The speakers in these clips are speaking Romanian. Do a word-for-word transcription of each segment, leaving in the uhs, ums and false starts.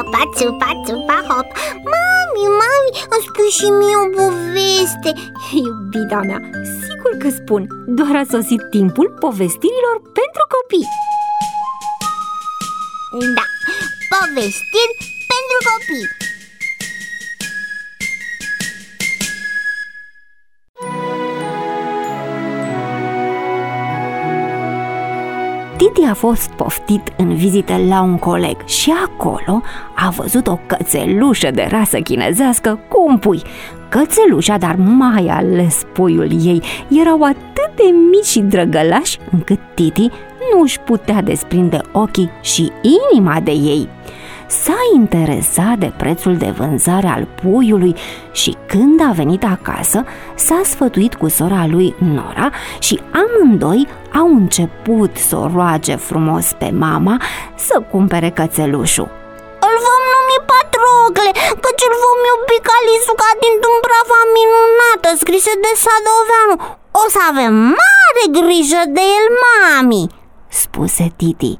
țupa, țupa, țupa, hop. Mami, mami, îmi spui și mie o poveste. Iubita mea, sigur că spun. Doar a sosit timpul povestirilor pentru copii. Da, povestiri pentru copii. Titi a fost poftit în vizită la un coleg și acolo a văzut o cățelușă de rasă chinezească cu un pui. Cățelușa, dar mai ales puiul ei, erau atât de mici și drăgălași încât Titi nu își putea desprinde ochii și inima de ei. S-a interesat de prețul de vânzare al puiului și când a venit acasă s-a sfătuit cu sora lui Nora și amândoi au început să o roage frumos pe mama să cumpere cățelușul. Îl vom numi Patrocle, căci îl vom iubi ca lisuca din Dumbrava minunată, scrisă de Sadoveanu. O să avem mare grijă de el, mami, spuse Titi.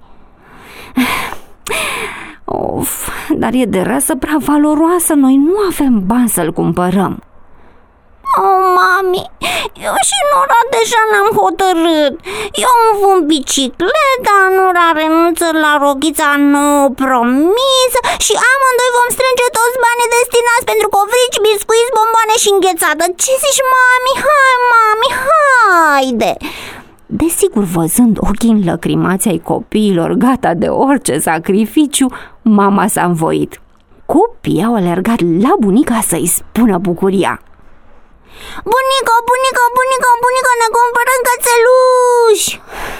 Of, dar e de rasă prea valoroasă, noi nu avem bani să-l cumpărăm. Oh, mami, eu și Nora deja ne-am hotărât. Eu îmi vând bicicleta, Nora renunță la rochița nouă promisă și amândoi vom strânge toți banii destinați pentru covrici, biscuiți, bomboane și înghețată. Ce zici, mami? Hai, mami, haide! Desigur, văzând ochii înlăcrimați ai copiilor gata de orice sacrificiu, mama s-a învoit. Copiii au alergat la bunica să-i spună bucuria. Bunică, bunică, bunică, bunică, ne cumpărăm cățeluși!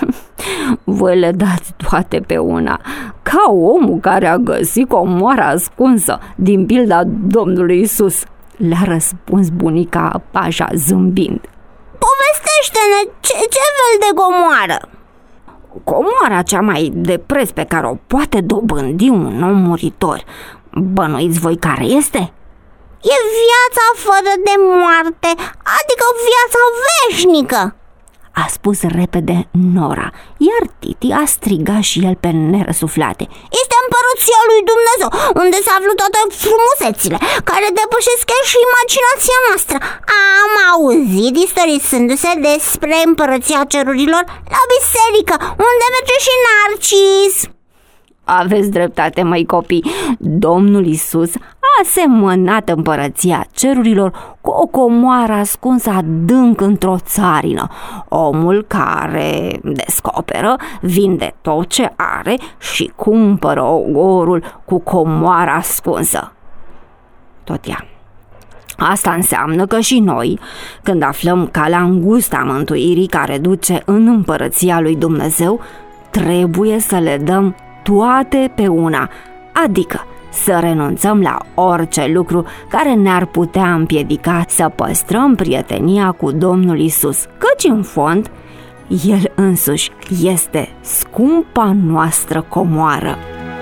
Voi le dați toate pe una, ca omul care a găsit comoara ascunsă din pilda Domnului Isus, le-a răspuns bunica așa zâmbind. Povestește-ne, ce, ce fel de comoară? Comoara cea mai de preț pe care o poate dobândi un om muritor. Bănuiți voi care este? E viața fără de moarte, adică viața veșnică, a spus repede Nora, iar Titi a strigat și el pe nerăsuflate. Este împărăția lui Dumnezeu, unde se află toate frumusețile, care depășesc chiar și imaginația noastră. Am auzit istorisindu-se despre împărăția cerurilor la biserică, unde merge și Narcis. Aveți dreptate, măi copii, Domnul Isus a semănat împărăția cerurilor cu o comoară ascunsă adânc într-o țarină. Omul care descoperă, vinde tot ce are și cumpără ogorul cu comoara ascunsă. Tot ea. Asta înseamnă că și noi, când aflăm calea îngustă a mântuirii care duce în împărăția lui Dumnezeu, trebuie să le dăm toate pe una, adică să renunțăm la orice lucru care ne-ar putea împiedica să păstrăm prietenia cu Domnul Isus, căci în fond, El însuși este scumpa noastră comoară.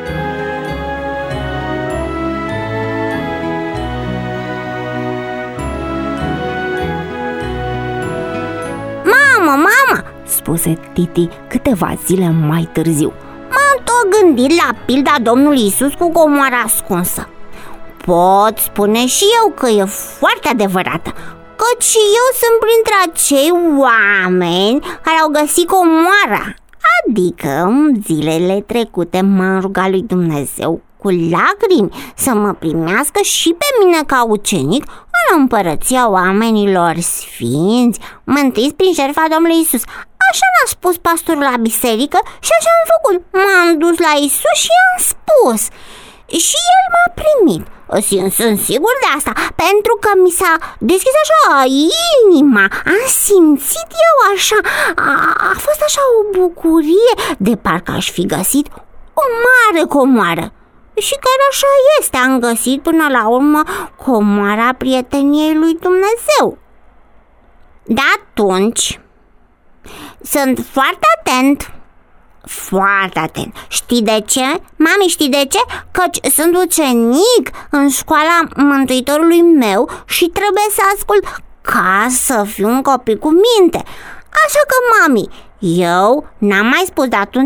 Mamă, mamă, spuse Titi câteva zile mai târziu, m-am tot gândit la pilda Domnului Isus cu comoara ascunsă. Pot spune și eu că e foarte adevărată, căci și eu sunt printre acei oameni care au găsit comoara. Adică în zilele trecute m-am rugat lui Dumnezeu cu lacrimi să mă primească și pe mine ca ucenic în împărăția oamenilor sfinți, mântuiți prin jertfa Domnului Isus. Așa ne-a spus pastorul la biserică și așa am făcut. M-am dus la Isus și i-am spus și el m-a primit. Sunt sigur de asta, pentru că mi s-a deschis așa inima. Am simțit eu așa, a, a fost așa o bucurie, de parcă aș fi găsit o mare comoară. Și chiar așa este, am găsit până la urmă comoara prieteniei lui Dumnezeu. De atunci sunt foarte atent, foarte atent. Știi de ce? Mami, știi de ce? Căci sunt ucenic în școala Mântuitorului meu și trebuie să ascult ca să fiu un copil cu minte. Așa că, mami, eu n-am mai spus de atunci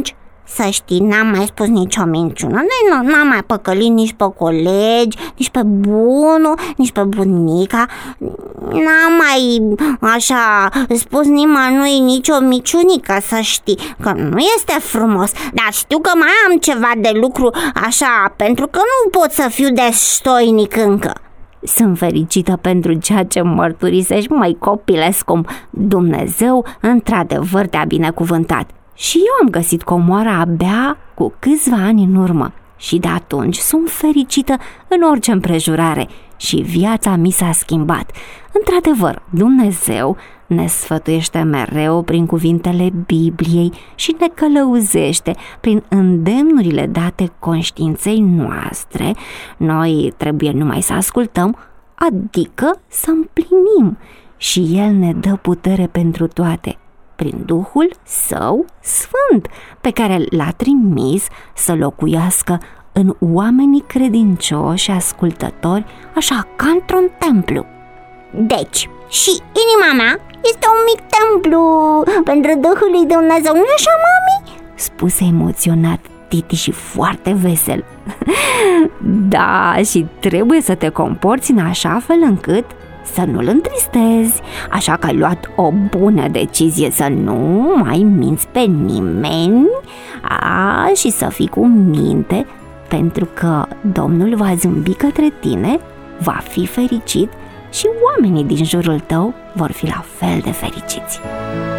Să știi, n-am mai spus nicio minciună. Noi n-am mai păcălit nici pe colegi, nici pe bunul, nici pe bunica. N-am mai așa spus nimănui nicio minciunică, să știi, că nu este frumos. Dar știu că mai am ceva de lucru așa, pentru că nu pot să fiu destoinic încă. Sunt fericită pentru ceea ce mărturisești, măi copile scump. Dumnezeu într-adevăr te-a binecuvântat. Și eu am găsit comoara abia cu câțiva ani în urmă și de atunci sunt fericită în orice împrejurare și viața mi s-a schimbat. Într-adevăr, Dumnezeu ne sfătuiește mereu prin cuvintele Bibliei și ne călăuzește prin îndemnurile date conștiinței noastre. Noi trebuie numai să ascultăm, adică să împlinim, și El ne dă putere pentru toate prin Duhul Său Sfânt, pe care L-a trimis să locuiască în oamenii credincioși și ascultători, așa ca într-un templu. Deci, și inima mea este un mic templu pentru Duhul lui Dumnezeu, nu așa, mami? Spuse emoționat Titi și foarte vesel. Da, și trebuie să te comporți în așa fel încât să nu-l întristezi. Așa că ai luat o bună decizie să nu mai minți pe nimeni. A, și să fii cu minte, pentru că Domnul va zâmbi către tine, va fi fericit și oamenii din jurul tău vor fi la fel de fericiți.